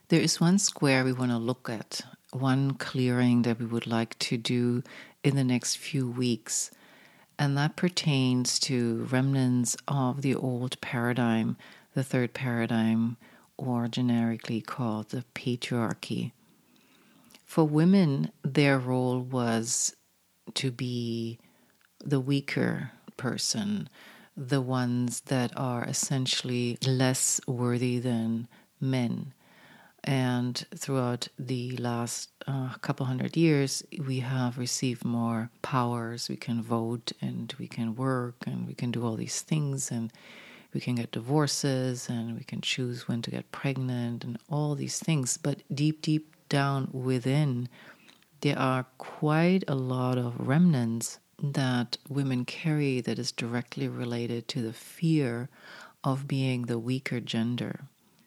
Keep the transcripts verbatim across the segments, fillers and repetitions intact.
There is one square we want to look at, one clearing that we would like to do in the next few weeks, and that pertains to remnants of the old paradigm, the third paradigm, or generically called the patriarchy. For women, their role was to be the weaker person, the ones that are essentially less worthy than men. And throughout the last uh, couple hundred years, we have received more powers. We can vote and we can work and we can do all these things, and we can get divorces and we can choose when to get pregnant and all these things. But deep, deep down within, there are quite a lot of remnants that women carry that is directly related to the fear of being the weaker gender.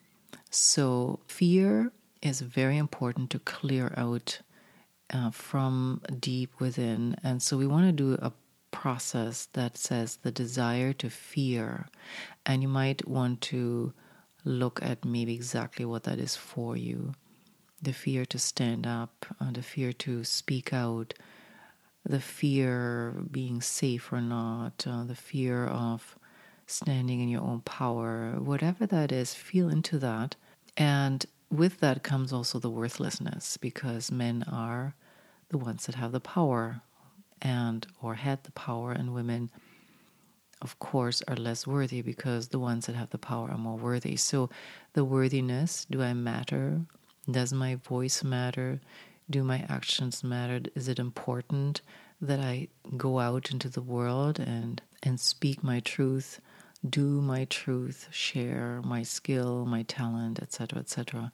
So fear is very important to clear out uh, from deep within. And so we want to do a process that says the desire to fear. And you might want to look at maybe exactly what that is for you. The fear to stand up, uh, the fear to speak out, the fear of being safe or not, uh, the fear of standing in your own power, whatever that is, feel into that. And with that comes also the worthlessness, because men are the ones that have the power and or had the power, and women, of course, are less worthy because the ones that have the power are more worthy. So the worthiness, do I matter? Does my voice matter? Do my actions matter? Is it important that I go out into the world and, and speak my truth, do my truth, share my skill, my talent, et cetera, et cetera.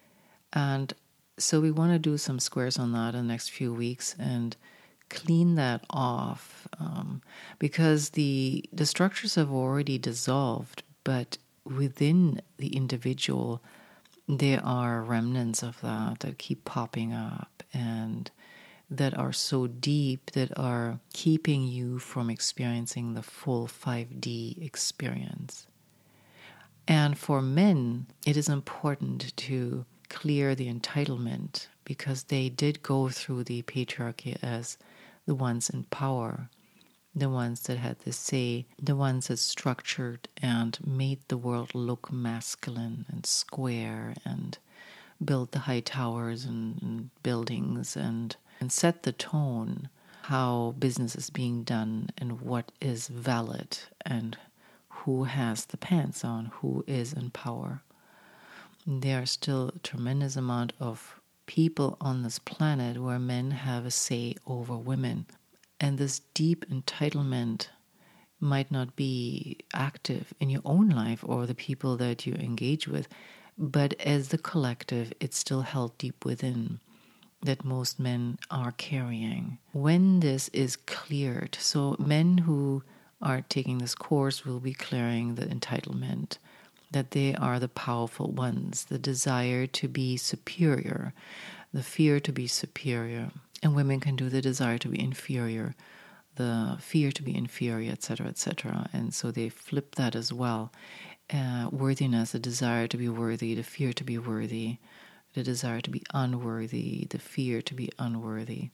And so we want to do some squares on that in the next few weeks and clean that off, um, because the the structures have already dissolved, but within the individual, there are remnants of that that keep popping up and that are so deep that are keeping you from experiencing the full five D experience. And for men, it is important to clear the entitlement, because they did go through the patriarchy as the ones in power, the ones that had the say, the ones that structured and made the world look masculine and square and built the high towers and, and buildings and, and set the tone, how business is being done and what is valid and who has the pants on, who is in power. There are still a tremendous amount of people on this planet where men have a say over women. And this deep entitlement might not be active in your own life or the people that you engage with, but as the collective, it's still held deep within that most men are carrying. When this is cleared, so men who are taking this course will be clearing the entitlement, that they are the powerful ones, the desire to be superior, the fear to be superior. And women can do the desire to be inferior, the fear to be inferior, et cetera, et cetera. And so they flip that as well. Uh, worthiness, the desire to be worthy, the fear to be worthy, the desire to be unworthy, the fear to be unworthy.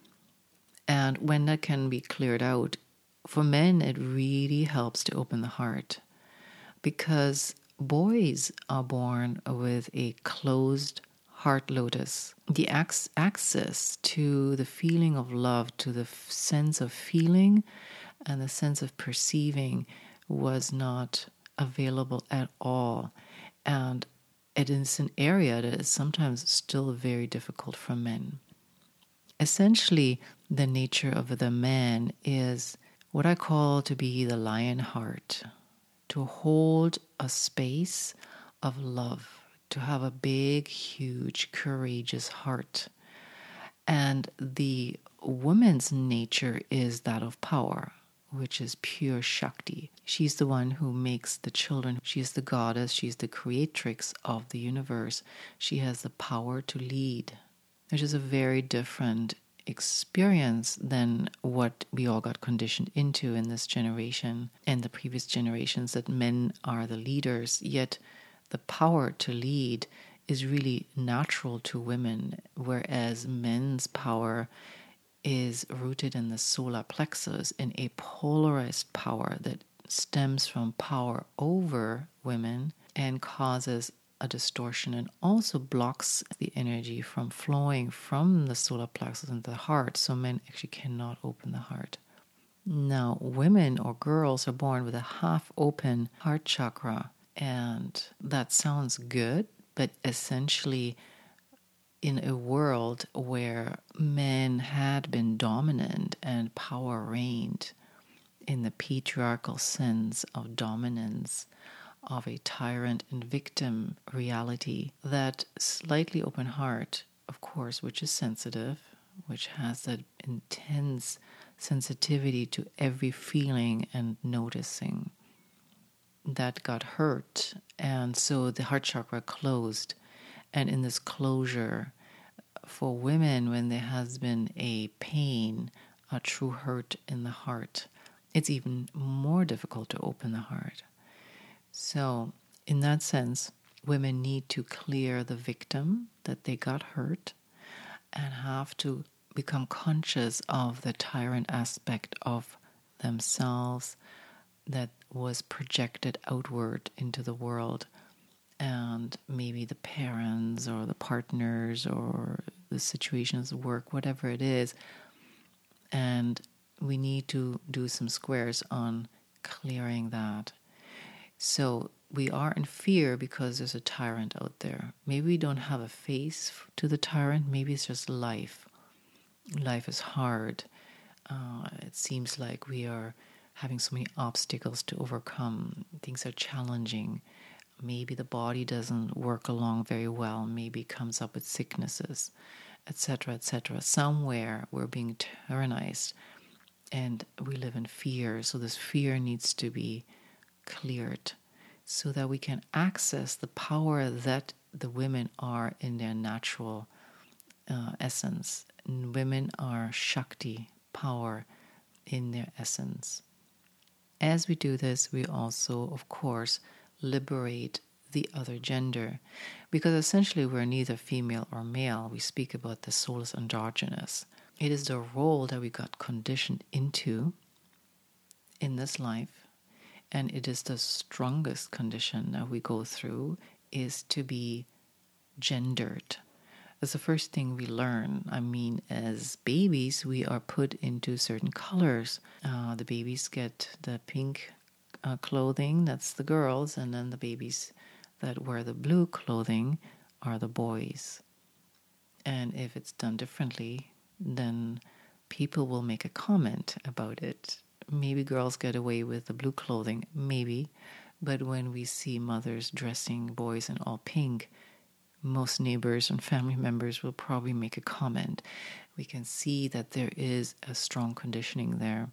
And when that can be cleared out, for men, it really helps to open the heart, because boys are born with a closed heart lotus. The ac- access to the feeling of love, to the f- sense of feeling and the sense of perceiving was not available at all. And it is an area that is sometimes still very difficult for men. Essentially, the nature of the man is what I call to be the lion heart, to hold a space of love, to have a big, huge, courageous heart. And the woman's nature is that of power, which is pure Shakti. She's the one who makes the children. She's the goddess. She's the creatrix of the universe. She has the power to lead, which is a very different experience than what we all got conditioned into in this generation and the previous generations, that men are the leaders. Yet the power to lead is really natural to women, whereas men's power is rooted in the solar plexus, in a polarized power that stems from power over women and causes a distortion and also blocks the energy from flowing from the solar plexus into the heart, so men actually cannot open the heart. Now, women or girls are born with a half open heart chakra, and that sounds good, but essentially in a world where men had been dominant and power reigned in the patriarchal sense of dominance, of a tyrant and victim reality, that slightly open heart, of course, which is sensitive, which has that intense sensitivity to every feeling and noticing, that got hurt. And so the heart chakra closed. And in this closure, for women, when there has been a pain, a true hurt in the heart, it's even more difficult to open the heart. So in that sense, women need to clear the victim that they got hurt and have to become conscious of the tyrant aspect of themselves that was projected outward into the world, and maybe the parents or the partners or the situations of work, whatever it is. And we need to do some squares on clearing that. So we are in fear because there's a tyrant out there. Maybe we don't have a face to the tyrant. Maybe it's just life. Life is hard. Uh, it seems like we are having so many obstacles to overcome. Things are challenging. Maybe the body doesn't work along very well. Maybe it comes up with sicknesses, et cetera, et cetera. Somewhere we're being tyrannized and we live in fear. So this fear needs to be cleared so that we can access the power that the women are in their natural uh, essence. And women are Shakti, power in their essence. As we do this, we also, of course, liberate the other gender, because essentially we're neither female or male. We speak about the soul as androgynous. It is the role that we got conditioned into in this life, and it is the strongest condition that we go through, is to be gendered. That's the first thing we learn. I mean, as babies, we are put into certain colors. Uh, the babies get the pink uh, clothing, that's the girls, and then the babies that wear the blue clothing are the boys. And if it's done differently, then people will make a comment about it. Maybe girls get away with the blue clothing, maybe, but when we see mothers dressing boys in all pink, most neighbors and family members will probably make a comment. We can see that there is a strong conditioning there.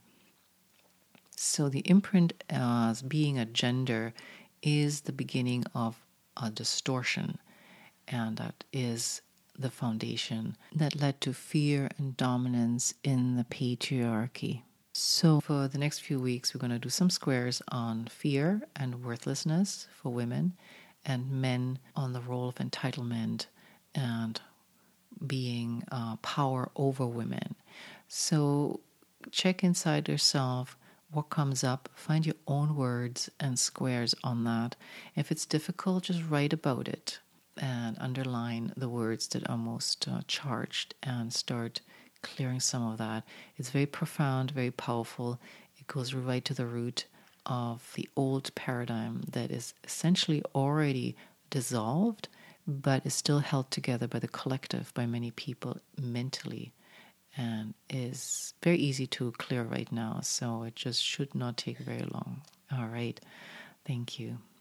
So the imprint as being a gender is the beginning of a distortion, and that is the foundation that led to fear and dominance in the patriarchy. So for the next few weeks, we're going to do some squares on fear and worthlessness for women, and men on the role of entitlement and being uh, power over women. So check inside yourself what comes up, find your own words and squares on that. If it's difficult, just write about it and underline the words that are most uh, charged and start clearing some of that. It's very profound, very powerful. It goes right to the root of the old paradigm that is essentially already dissolved, but is still held together by the collective, by many people mentally, and is very easy to clear right now. So it just should not take very long. All right. Thank you.